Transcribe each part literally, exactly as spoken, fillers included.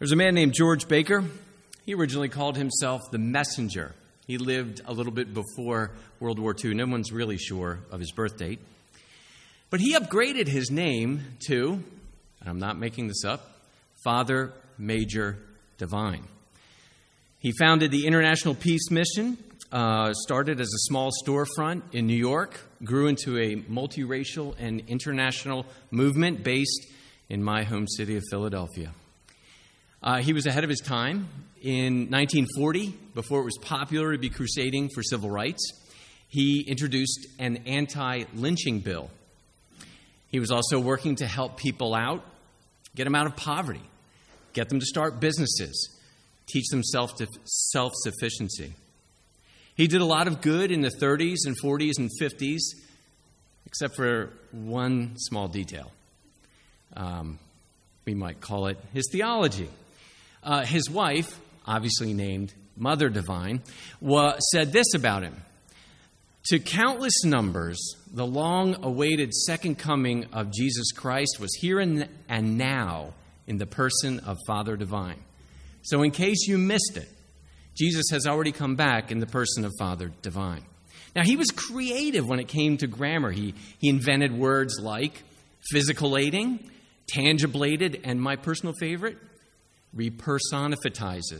There's a man named George Baker. He originally called himself the Messenger. He lived a little bit before World War Two. No one's really sure of his birth date. But he upgraded his name to, and I'm not making this up, Father Major Divine. He founded the International Peace Mission, uh, started as a small storefront in New York, grew into a multiracial and international movement based in my home city of Philadelphia. Uh, he was ahead of his time. In nineteen forty, before it was popular to be crusading for civil rights, he introduced an anti-lynching bill. He was also working to help people out, get them out of poverty, get them to start businesses, teach them self- self-sufficiency. He did a lot of good in the thirties and forties and fifties, except for one small detail. Um, we might call it his theology. Uh, his wife, obviously named Mother Divine, wa- said this about him. To countless numbers, the long-awaited second coming of Jesus Christ was here and, and now in the person of Father Divine. So in case you missed it, Jesus has already come back in the person of Father Divine. Now, he was creative when it came to grammar. He, he invented words like physicalating, tangiblated, and my personal favorite, repersonifietizes.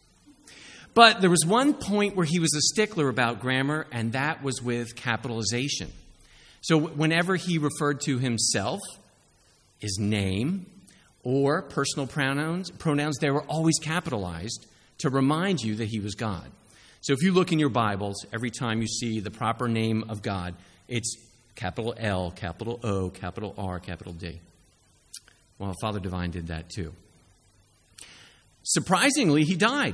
But there was one point where he was a stickler about grammar, and that was with capitalization. So whenever he referred to himself, his name, or personal pronouns, pronouns, they were always capitalized to remind you that he was God. So if you look in your Bibles, every time you see the proper name of God, it's capital L, capital O, capital R, capital D. Well, Father Divine did that too. Surprisingly, he died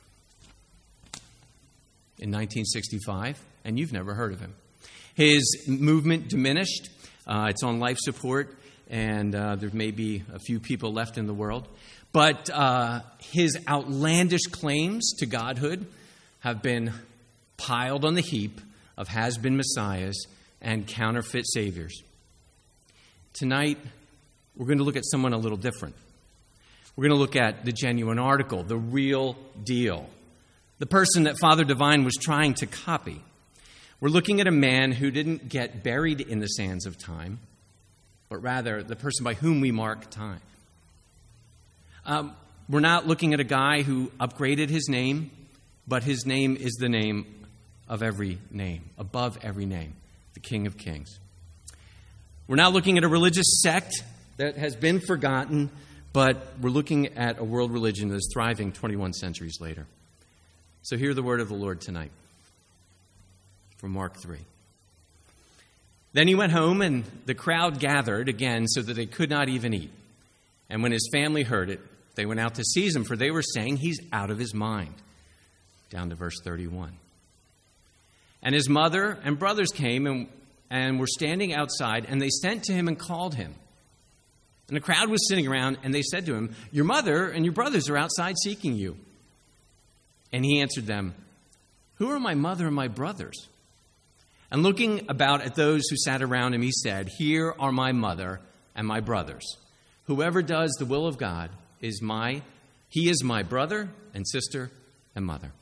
in nineteen sixty-five, and you've never heard of him. His movement diminished. Uh, it's on life support, and uh, there may be a few people left in the world. But uh, his outlandish claims to godhood have been piled on the heap of has-been messiahs and counterfeit saviors. Tonight, we're going to look at someone a little different. We're going to look at the genuine article, the real deal, the person that Father Divine was trying to copy. We're looking at a man who didn't get buried in the sands of time, but rather the person by whom we mark time. Um, we're not looking at a guy who upgraded his name, but his name is the name of every name, above every name, the King of Kings. We're not looking at a religious sect that has been forgotten, but we're looking at a world religion that is thriving twenty-one centuries later. So hear the word of the Lord tonight from Mark three. Then he went home, and the crowd gathered again so that they could not even eat. And when his family heard it, they went out to seize him, for they were saying he's out of his mind. Down to verse thirty-one. And his mother and brothers came and, and were standing outside, and they sent to him and called him. And the crowd was sitting around, and they said to him, your mother and your brothers are outside seeking you. And he answered them, who are my mother and my brothers? And looking about at those who sat around him, he said, here are my mother and my brothers. Whoever does the will of God is my, he is my brother and sister and mother.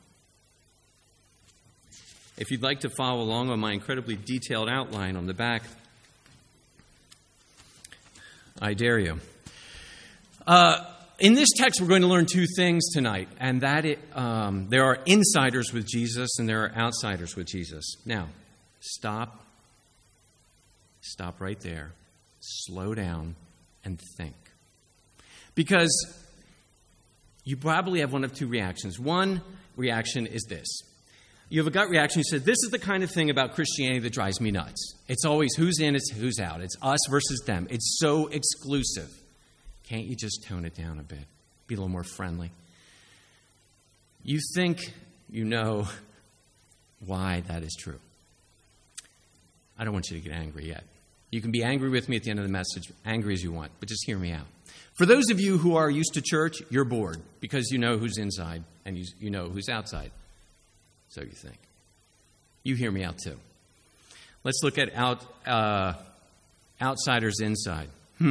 If you'd like to follow along on my incredibly detailed outline on the back, I dare you. Uh, in this text, we're going to learn two things tonight, and that it, um, there are insiders with Jesus and there are outsiders with Jesus. Now, stop, stop right there, slow down, and think. Because you probably have one of two reactions. One reaction is this. You have a gut reaction. You said, this is the kind of thing about Christianity that drives me nuts. It's always who's in, it's who's out. It's us versus them. It's so exclusive. Can't you just tone it down a bit? Be a little more friendly. You think you know why that is true. I don't want you to get angry yet. You can be angry with me at the end of the message, angry as you want, but just hear me out. For those of you who are used to church, you're bored because you know who's inside and you, you know who's outside. So you think. You hear me out too. Let's look at out, uh, outsiders inside. Hmm.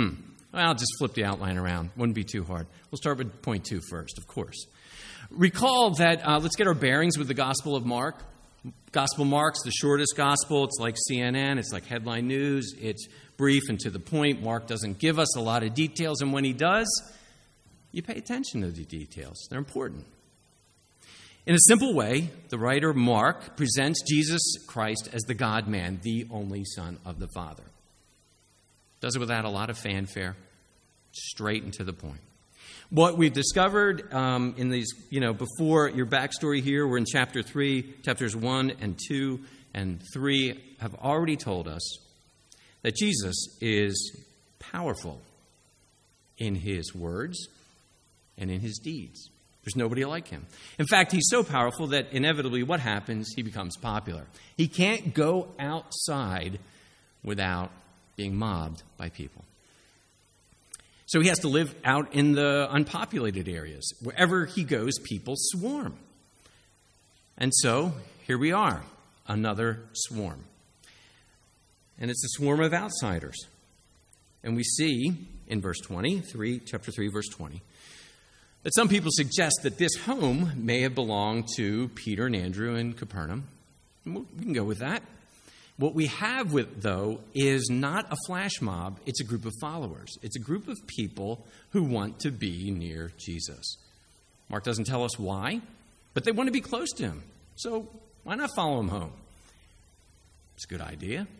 Well, I'll just flip the outline around. Wouldn't be too hard. We'll start with point two first, of course. Recall that, uh, let's get our bearings with the Gospel of Mark. Gospel Mark's the shortest gospel. It's like C N N. It's like headline news. It's brief and to the point. Mark doesn't give us a lot of details, and when he does, you pay attention to the details. They're important. In a simple way, the writer Mark presents Jesus Christ as the God-man, the only Son of the Father. Does it without a lot of fanfare, straight and to the point. What we've discovered um, in these, you know, before your backstory here, we're in chapter three, chapters one and two and three have already told us that Jesus is powerful in his words and in his deeds. There's nobody like him. In fact, he's so powerful that inevitably what happens? He becomes popular. He can't go outside without being mobbed by people. So he has to live out in the unpopulated areas. Wherever he goes, people swarm. And so here we are, another swarm. And it's a swarm of outsiders. And we see in verse twenty, three, chapter three, verse twenty, that some people suggest that this home may have belonged to Peter and Andrew in Capernaum. We can go with that. What we have, with though, is not a flash mob. It's a group of followers. It's a group of people who want to be near Jesus. Mark doesn't tell us why, but they want to be close to him. So why not follow him home? It's a good idea.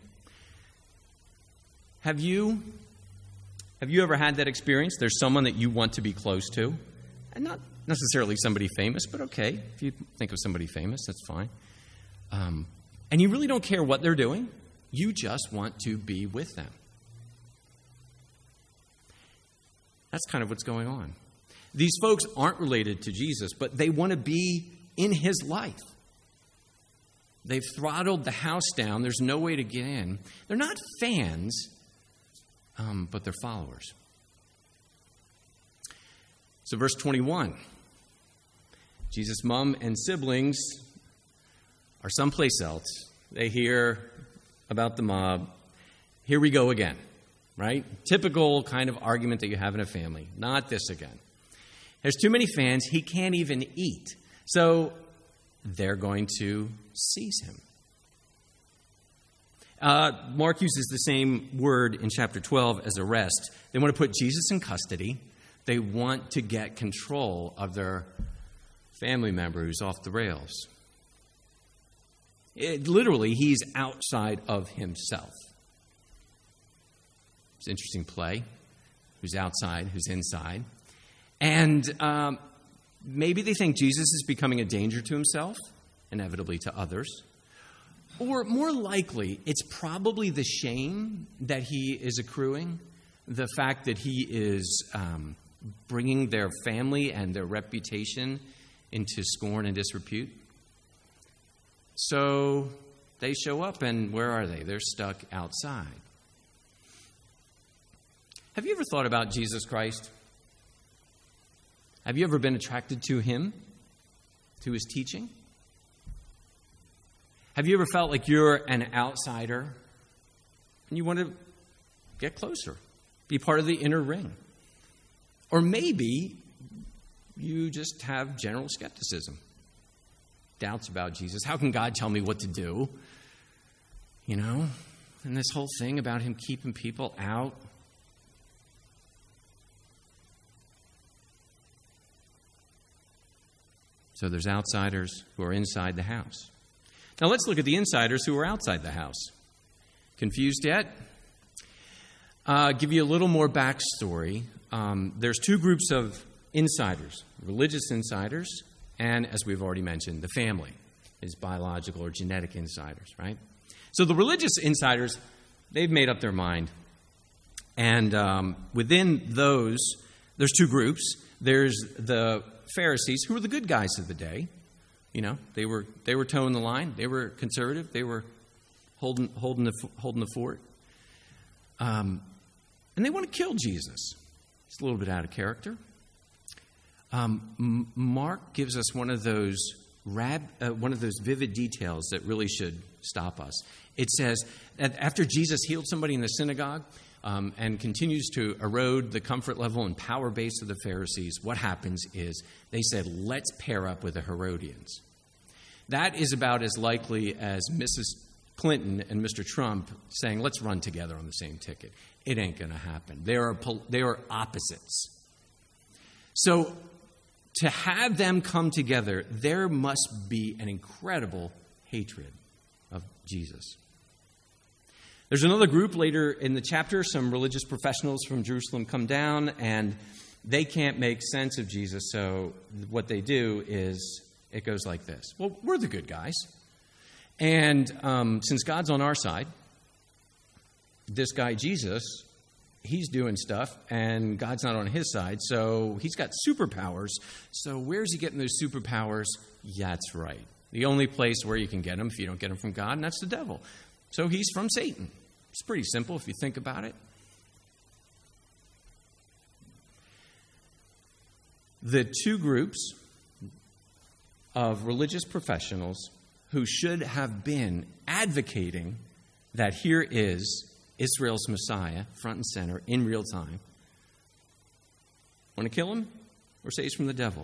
Have you, have you ever had that experience? There's someone that you want to be close to. And not necessarily somebody famous, but okay. If you think of somebody famous, that's fine. Um, and you really don't care what they're doing. You just want to be with them. That's kind of what's going on. These folks aren't related to Jesus, but they want to be in his life. They've throttled the house down. There's no way to get in. They're not fans, um, but they're followers. So verse twenty-one, Jesus' mom and siblings are someplace else. They hear about the mob. Here we go again, right? Typical kind of argument that you have in a family. Not this again. There's too many fans. He can't even eat. So they're going to seize him. Uh, Mark uses the same word in chapter twelve as arrest. They want to put Jesus in custody. They want to get control of their family member who's off the rails. It, literally, he's outside of himself. It's an interesting play. Who's outside, who's inside. And um, maybe they think Jesus is becoming a danger to himself, inevitably to others. Or more likely, it's probably the shame that he is accruing, the fact that he is um, bringing their family and their reputation into scorn and disrepute. So they show up, and where are they? They're stuck outside. Have you ever thought about Jesus Christ? Have you ever been attracted to him, to his teaching? Have you ever felt like you're an outsider and you want to get closer, be part of the inner ring? Or maybe you just have general skepticism, doubts about Jesus. How can God tell me what to do? You know, and this whole thing about him keeping people out. So there's outsiders who are inside the house. Now let's look at the insiders who are outside the house. Confused yet? Uh, give you a little more backstory. Um, there's two groups of insiders, religious insiders, and as we've already mentioned, the family is biological or genetic insiders, right? So the religious insiders, they've made up their mind. And um, within those, there's two groups. There's the Pharisees, who were the good guys of the day. You know, they were they were toeing the line. They were conservative. They were holding holding the holding the fort. Um, and they want to kill Jesus. It's a little bit out of character. Um, M- Mark gives us one of those rab, uh, one of those vivid details that really should stop us. It says that after Jesus healed somebody in the synagogue, um, and continues to erode the comfort level and power base of the Pharisees, what happens is they said, let's pair up with the Herodians. That is about as likely as Missus Clinton and Mister Trump saying, let's run together on the same ticket. It ain't going to happen. They are, they are opposites. So to have them come together, there must be an incredible hatred of Jesus. There's another group later in the chapter. Some religious professionals from Jerusalem come down, and they can't make sense of Jesus. So what they do is it goes like this. Well, we're the good guys. And um, since God's on our side, this guy Jesus, he's doing stuff, and God's not on his side. So he's got superpowers. So where's he getting those superpowers? Yeah, that's right. The only place where you can get them if you don't get them from God, and that's the devil. So he's from Satan. It's pretty simple if you think about it. The two groups of religious professionals who should have been advocating that here is Israel's Messiah, front and center, in real time, want to kill him or say he's from the devil?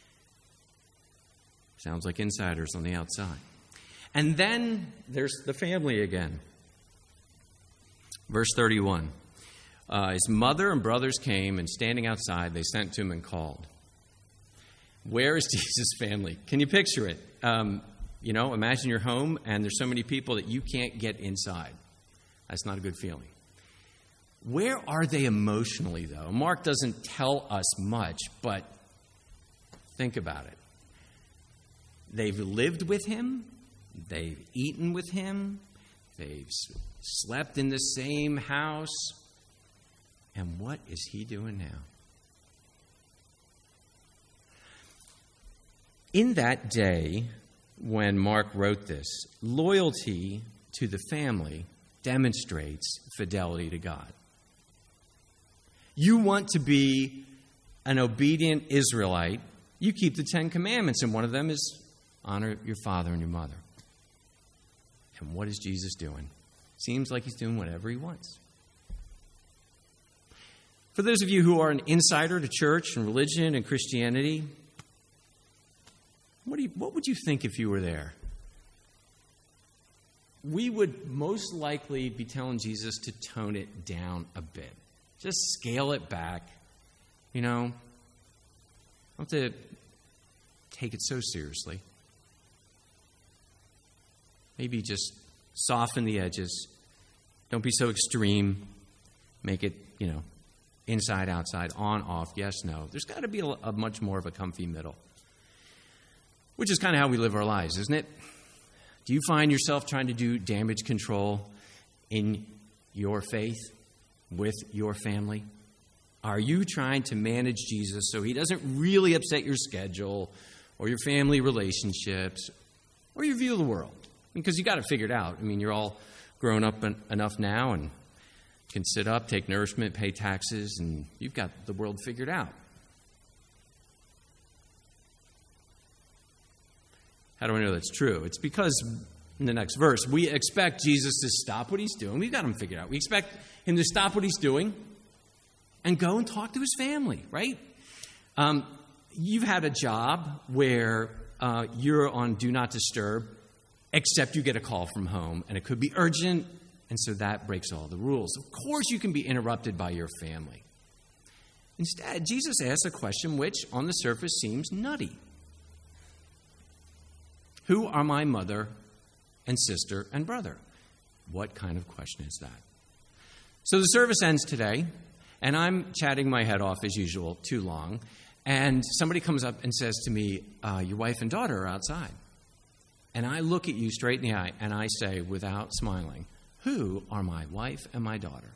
Sounds like insiders on the outside. And then there's the family again. Verse thirty-one. Uh, his mother and brothers came, and standing outside, they sent to him and called. Where is Jesus' family? Can you picture it? Um, you know, imagine you're home, and there's so many people that you can't get inside. That's not a good feeling. Where are they emotionally, though? Mark doesn't tell us much, but think about it. They've lived with him. They've eaten with him. They've slept in the same house. And what is he doing now? In that day, when Mark wrote this, loyalty to the family demonstrates fidelity to God. You want to be an obedient Israelite, you keep the Ten Commandments, and one of them is honor your father and your mother. And what is Jesus doing? Seems like he's doing whatever he wants. For those of you who are an insider to church and religion and Christianity, what do you, what would you think if you were there? We would most likely be telling Jesus to tone it down a bit. Just scale it back. You know, don't have to take it so seriously. Maybe just soften the edges. Don't be so extreme. Make it, you know, inside, outside, on, off, yes, no. There's got to be a, a much more of a comfy middle. Which is kind of how we live our lives, isn't it? Do you find yourself trying to do damage control in your faith with your family? Are you trying to manage Jesus so he doesn't really upset your schedule or your family relationships or your view of the world? Because you got it figured out. I mean, you're all grown up en- enough now and can sit up, take nourishment, pay taxes, and you've got the world figured out. How do I know that's true? It's because in the next verse, we expect Jesus to stop what he's doing. We've got him figured out. We expect him to stop what he's doing and go and talk to his family, right? Um, you've had a job where uh, you're on Do Not Disturb, except you get a call from home, and it could be urgent, and so that breaks all the rules. Of course you can be interrupted by your family. Instead, Jesus asks a question which, on the surface, seems nutty. Who are my mother and sister and brother? What kind of question is that? So the service ends today, and I'm chatting my head off as usual, too long, and somebody comes up and says to me, uh, your wife and daughter are outside. And I look at you straight in the eye, and I say, without smiling, who are my wife and my daughter?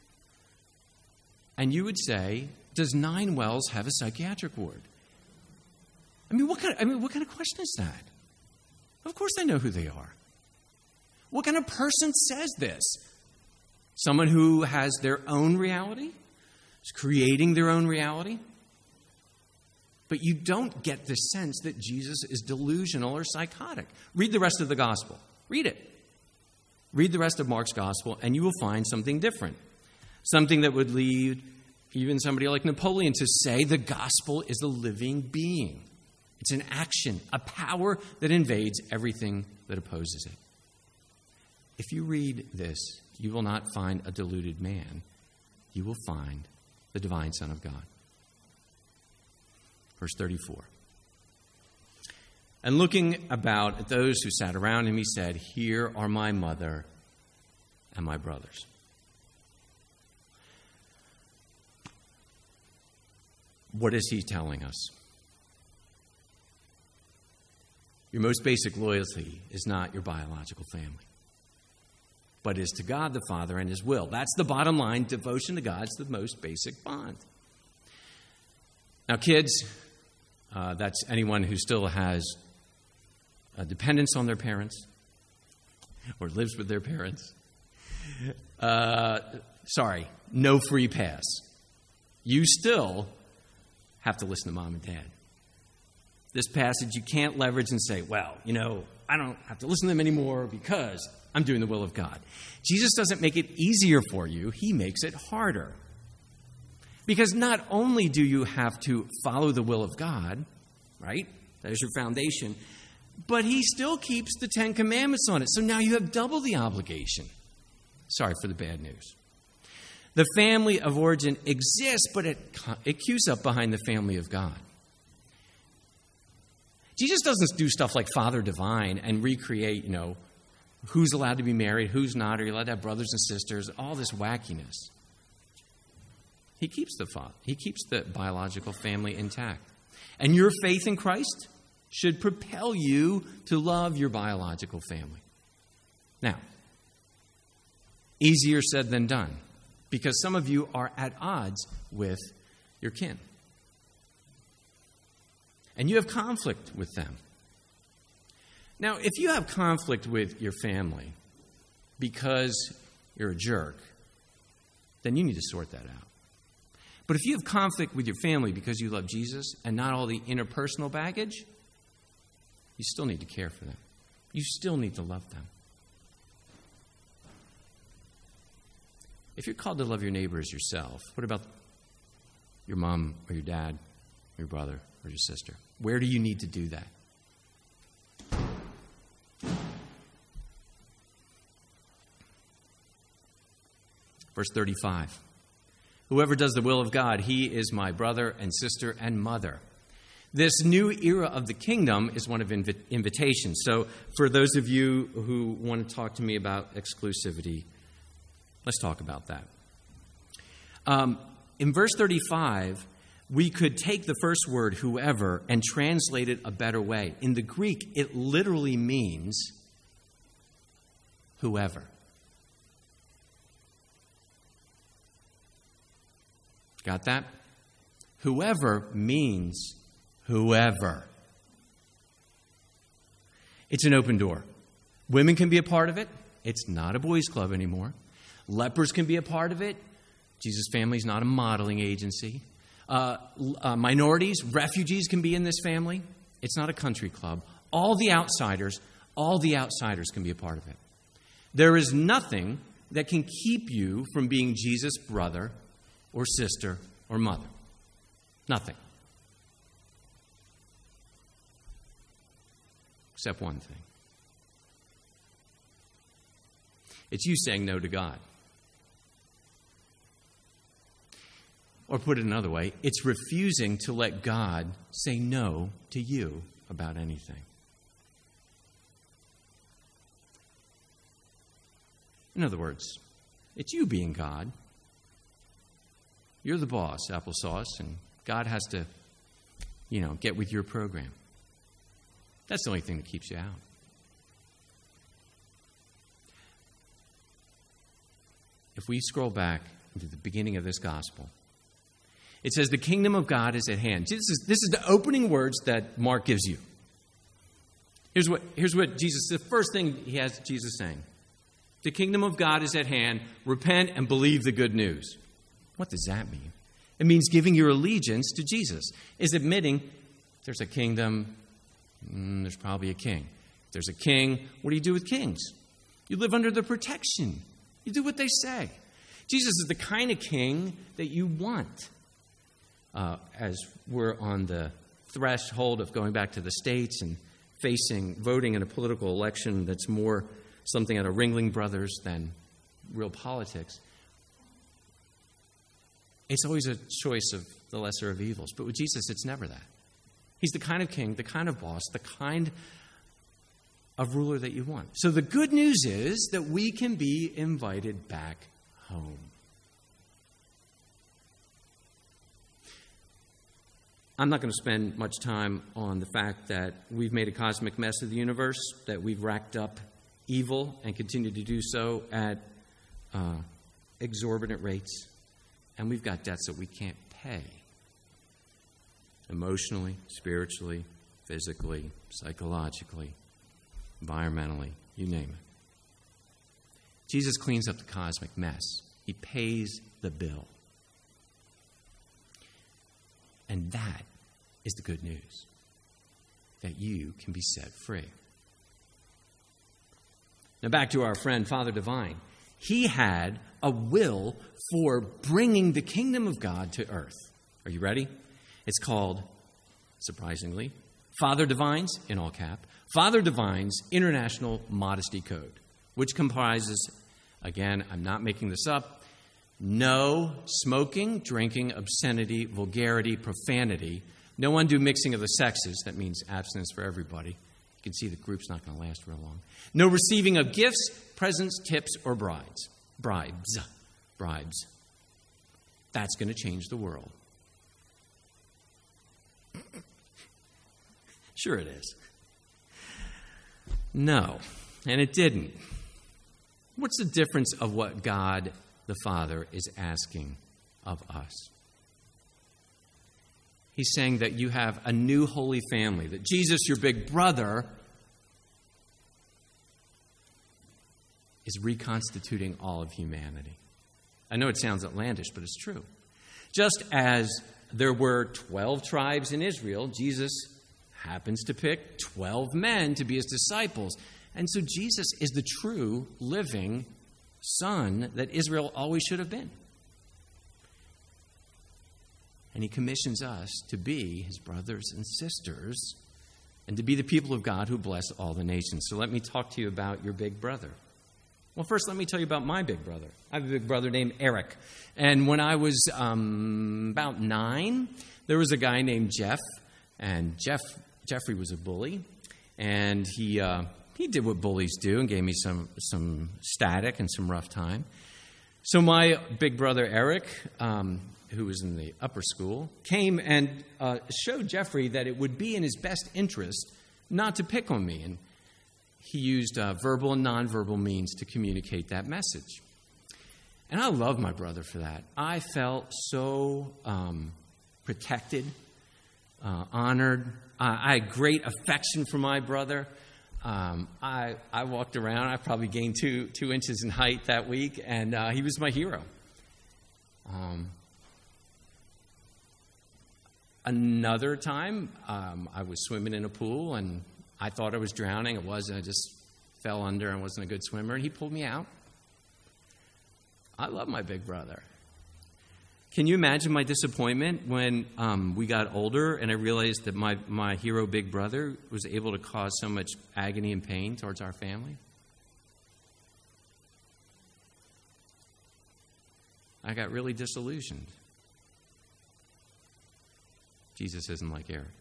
And you would say, does Nine Wells have a psychiatric ward? I mean, what kind of, I mean, what kind of question is that? Of course I know who they are. What kind of person says this? Someone who has their own reality? Is creating their own reality? But you don't get the sense that Jesus is delusional or psychotic. Read the rest of the gospel. Read it. Read the rest of Mark's gospel, and you will find something different. Something that would lead even somebody like Napoleon to say the gospel is a living being. It's an action, a power that invades everything that opposes it. If you read this, you will not find a deluded man. You will find the divine Son of God. Verse thirty-four. And looking about at those who sat around him, he said, "Here are my mother and my brothers." What is he telling us? Your most basic loyalty is not your biological family, but is to God the Father and his will. That's the bottom line. Devotion to God is the most basic bond. Now, kids, uh, that's anyone who still has a dependence on their parents or lives with their parents. Uh, sorry, no free pass. You still have to listen to mom and dad. This passage you can't leverage and say, well, you know, I don't have to listen to them anymore because I'm doing the will of God. Jesus doesn't make it easier for you. He makes it harder. Because not only do you have to follow the will of God, right? That is your foundation. But he still keeps the Ten Commandments on it. So now you have double the obligation. Sorry for the bad news. The family of origin exists, but it, it queues up behind the family of God. Jesus doesn't do stuff like Father Divine and recreate, you know, who's allowed to be married, who's not, are you allowed to have brothers and sisters, all this wackiness. He keeps the father, he keeps the biological family intact. And your faith in Christ should propel you to love your biological family. Now, easier said than done, because some of you are at odds with your kin. And you have conflict with them. Now, if you have conflict with your family because you're a jerk, then you need to sort that out. But if you have conflict with your family because you love Jesus and not all the interpersonal baggage, you still need to care for them. You still need to love them. If you're called to love your neighbor as yourself, what about your mom or your dad, your brother or your sister? Where do you need to do that? Verse thirty-five. Whoever does the will of God, he is my brother and sister and mother. This new era of the kingdom is one of invi- invitation. So for those of you who want to talk to me about exclusivity, let's talk about that. Um, in verse thirty-five, we could take the first word, whoever, and translate it a better way. In the Greek, it literally means whoever. Got that? Whoever means whoever. It's an open door. Women can be a part of it. It's not a boys' club anymore. Lepers can be a part of it. Jesus' family is not a modeling agency. Uh, uh, minorities, refugees can be in this family. It's not a country club. All the outsiders, all the outsiders can be a part of it. There is nothing that can keep you from being Jesus' brother or sister or mother. Nothing. Except one thing. It's you saying no to God. Or put it another way, it's refusing to let God say no to you about anything. In other words, it's you being God. You're the boss, applesauce, and God has to, you know, get with your program. That's the only thing that keeps you out. If we scroll back into the beginning of this gospel, it says the kingdom of God is at hand. This is, this is the opening words that Mark gives you. Here's what, here's what Jesus, the first thing he has Jesus saying. The kingdom of God is at hand. Repent and believe the good news. What does that mean? It means giving your allegiance to Jesus. Is admitting there's a kingdom, mm, there's probably a king. If there's a king, what do you do with kings? You live under their protection. You do what they say. Jesus is the kind of king that you want. Uh, as we're on the threshold of going back to the States and facing voting in a political election that's more something out of Ringling Brothers than real politics, it's always a choice of the lesser of evils. But with Jesus, it's never that. He's the kind of king, the kind of boss, the kind of ruler that you want. So the good news is that we can be invited back home. I'm not going to spend much time on the fact that we've made a cosmic mess of the universe, that we've racked up evil and continue to do so at uh, exorbitant rates, and we've got debts that we can't pay. Emotionally, spiritually, physically, psychologically, environmentally, you name it. Jesus cleans up the cosmic mess. He pays the bill. And that is the good news, that you can be set free. Now back to our friend Father Divine. He had a will for bringing the kingdom of God to earth. Are you ready? It's called, surprisingly, Father Divine's, in all cap, Father Divine's International Modesty Code, which comprises, again, I'm not making this up, no smoking, drinking, obscenity, vulgarity, profanity, no undue mixing of the sexes. That means abstinence for everybody. You can see the group's not going to last real long. No receiving of gifts, presents, tips, or brides. Bribes. Bribes. That's going to change the world. Sure it is. No, and it didn't. What's the difference of what God the Father is asking of us? He's saying that you have a new holy family, that Jesus, your big brother, is reconstituting all of humanity. I know it sounds outlandish, but it's true. Just as there were twelve tribes in Israel, Jesus happens to pick twelve men to be his disciples. And so Jesus is the true, living son that Israel always should have been. And he commissions us to be his brothers and sisters and to be the people of God who bless all the nations. So let me talk to you about your big brother. Well, first, let me tell you about my big brother. I have a big brother named Eric. And when I was um, about nine, there was a guy named Jeff. And Jeff Jeffrey was a bully. And he uh, he did what bullies do and gave me some, some static and some rough time. So my big brother Eric, um, who was in the upper school, came and uh, showed Jeffrey that it would be in his best interest not to pick on me. And he used uh, verbal and nonverbal means to communicate that message. And I love my brother for that. I felt so um, protected, uh, honored. Uh, I had great affection for my brother. Um, I, I walked around. I probably gained two, two inches in height that week, and uh, he was my hero. Um, another time, um, I was swimming in a pool, and I thought I was drowning. It wasn't. I just fell under and wasn't a good swimmer, and he pulled me out. I love my big brother. Can you imagine my disappointment when um, we got older and I realized that my, my hero big brother was able to cause so much agony and pain towards our family? I got really disillusioned. Jesus isn't like Eric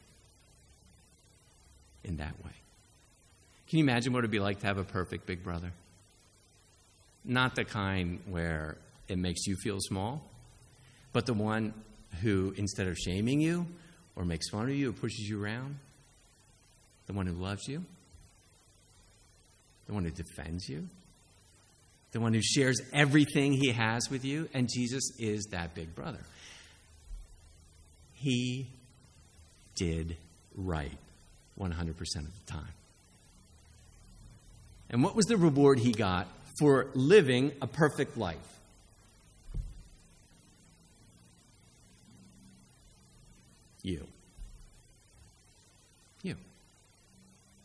in that way. Can you imagine what it would be like to have a perfect big brother? Not the kind where it makes you feel small, but the one who, instead of shaming you or makes fun of you or pushes you around, the one who loves you, the one who defends you, the one who shares everything he has with you, and Jesus is that big brother. He did right one hundred percent of the time. And what was the reward he got for living a perfect life? You. You.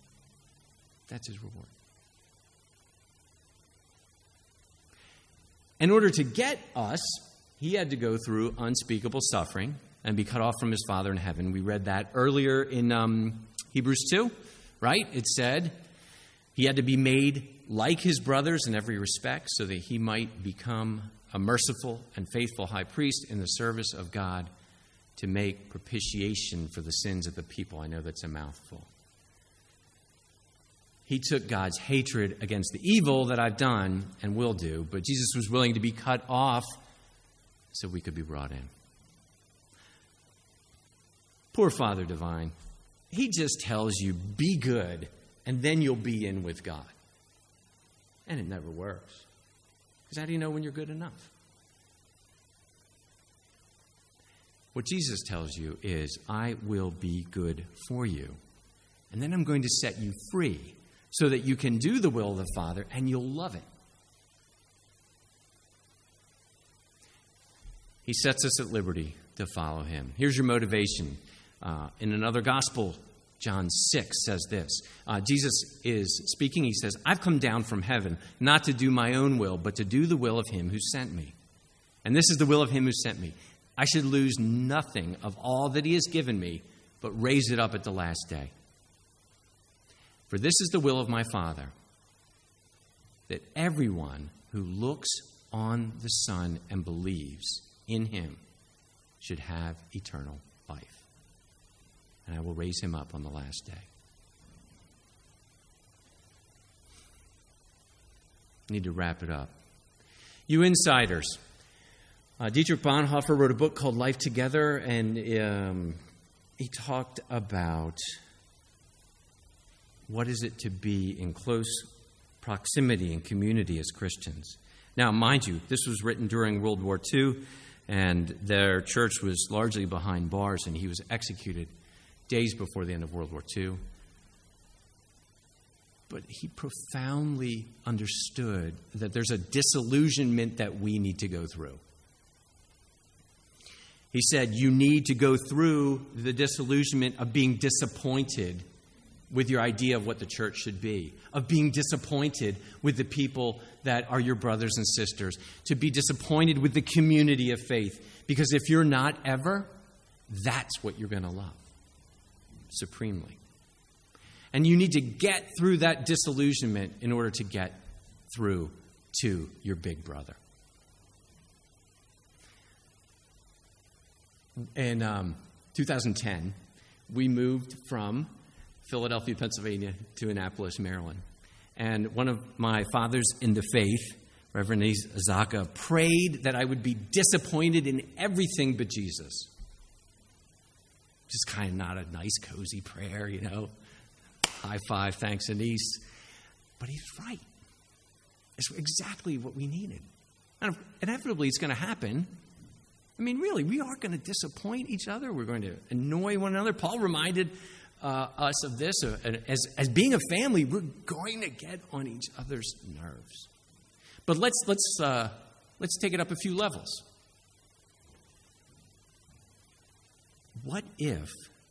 That's his reward. In order to get us, he had to go through unspeakable suffering and be cut off from his Father in heaven. We read that earlier in um, Hebrews two, right? It said he had to be made like his brothers in every respect so that he might become a merciful and faithful high priest in the service of God to make propitiation for the sins of the people. I know that's a mouthful. He took God's hatred against the evil that I've done and will do, but Jesus was willing to be cut off so we could be brought in. Poor Father Divine. He just tells you, be good, and then you'll be in with God. And it never works. Because how do you know when you're good enough? What Jesus tells you is, I will be good for you. And then I'm going to set you free so that you can do the will of the Father and you'll love it. He sets us at liberty to follow him. Here's your motivation. Uh, in another gospel, John six says this. Uh, Jesus is speaking. He says, I've come down from heaven not to do my own will, but to do the will of him who sent me. And this is the will of him who sent me. I should lose nothing of all that he has given me, but raise it up at the last day. For this is the will of my Father, that everyone who looks on the Son and believes in him should have eternal life. And I will raise him up on the last day. I need to wrap it up. You insiders. Uh, Dietrich Bonhoeffer wrote a book called Life Together, and um, he talked about what is it to be in close proximity and community as Christians. Now, mind you, this was written during World War Two, and their church was largely behind bars, and he was executed days before the end of World War Two. But he profoundly understood that there's a disillusionment that we need to go through. He said, you need to go through the disillusionment of being disappointed with your idea of what the church should be, of being disappointed with the people that are your brothers and sisters, to be disappointed with the community of faith. Because if you're not ever, that's what you're going to love supremely. And you need to get through that disillusionment in order to get through to your big brother. In um, two thousand ten, we moved from Philadelphia, Pennsylvania to Annapolis, Maryland. And one of my fathers in the faith, Reverend Azaka, prayed that I would be disappointed in everything but Jesus. Just kind of not a nice, cozy prayer, you know. High five, thanks, Anise. But he's right. It's exactly what we needed. And inevitably, it's going to happen. I mean, really, we are going to disappoint each other. We're going to annoy one another. Paul reminded uh, us of this. Uh, as, as being a family, we're going to get on each other's nerves. But let's, let's, uh, let's take it up a few levels. What if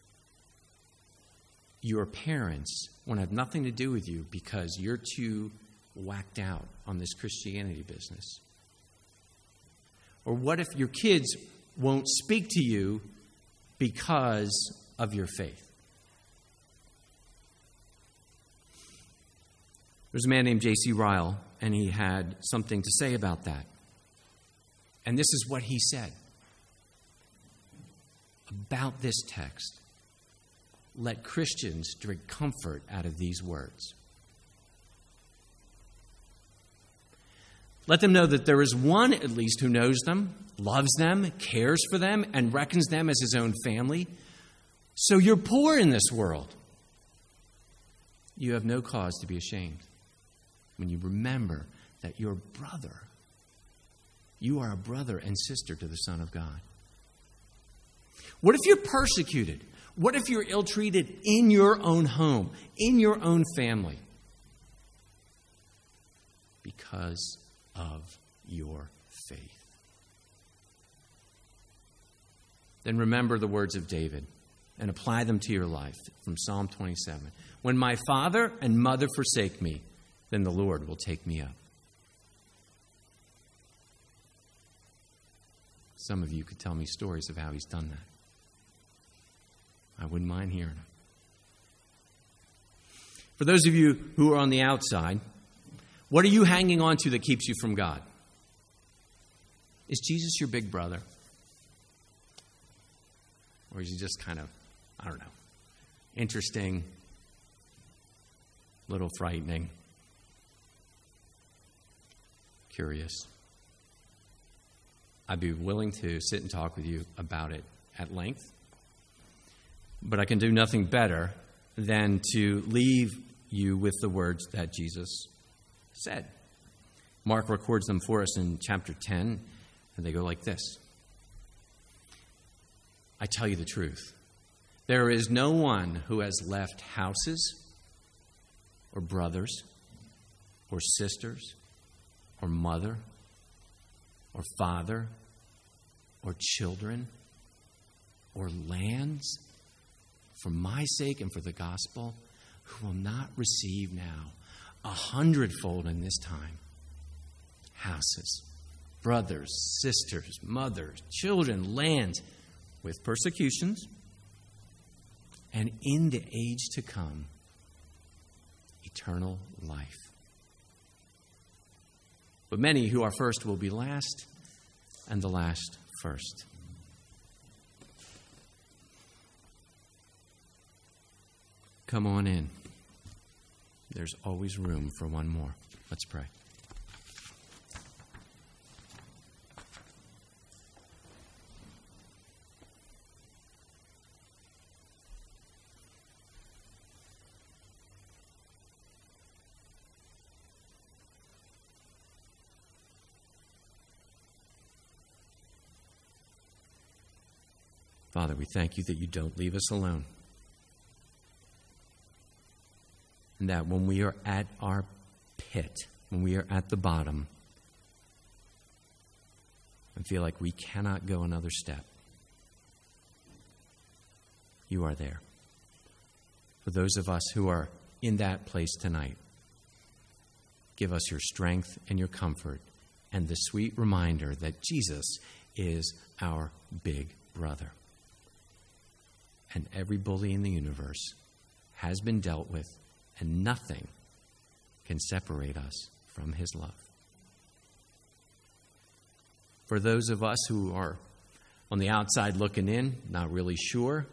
your parents want to have nothing to do with you because you're too whacked out on this Christianity business? Or what if your kids won't speak to you because of your faith? There's a man named J C Ryle, and he had something to say about that. And this is what he said about this text. Let Christians drink comfort out of these words. Let them know that there is one, at least, who knows them, loves them, cares for them, and reckons them as his own family. So you're poor in this world. You have no cause to be ashamed when you remember that your brother, you are a brother and sister to the Son of God. What if you're persecuted? What if you're ill-treated in your own home, in your own family? Because of your faith. Then remember the words of David and apply them to your life from Psalm twenty-seven. When my father and mother forsake me, then the Lord will take me up. Some of you could tell me stories of how he's done that. I wouldn't mind hearing them. For those of you who are on the outside, what are you hanging on to that keeps you from God? Is Jesus your big brother? Or is he just kind of, I don't know, interesting, little frightening, curious? I'd be willing to sit and talk with you about it at length, but I can do nothing better than to leave you with the words that Jesus said. Mark records them for us in chapter ten, and they go like this. I tell you the truth. There is no one who has left houses or brothers or sisters or mother or father or children or lands for my sake and for the gospel, who will not receive now a hundredfold in this time houses, brothers, sisters, mothers, children, lands, with persecutions, and in the age to come, eternal life. But many who are first will be last, and the last first. Come on in. There's always room for one more. Let's pray. Father, we thank you that you don't leave us alone. And that when we are at our pit, when we are at the bottom, and feel like we cannot go another step, you are there. For those of us who are in that place tonight, give us your strength and your comfort and the sweet reminder that Jesus is our big brother. And every bully in the universe has been dealt with, and nothing can separate us from his love. For those of us who are on the outside looking in, not really sure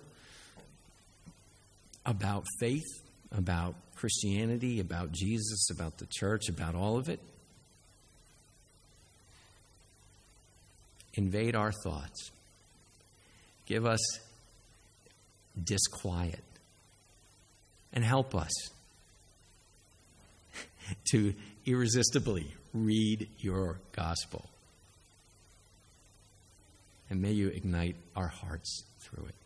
about faith, about Christianity, about Jesus, about the church, about all of it, invade our thoughts. Give us disquiet and help us to irresistibly read your gospel. And may you ignite our hearts through it.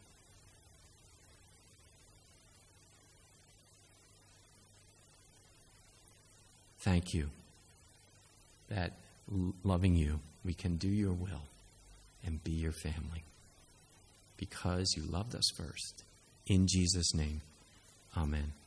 Thank you that loving you, we can do your will and be your family. Because you loved us first. In Jesus' name, amen.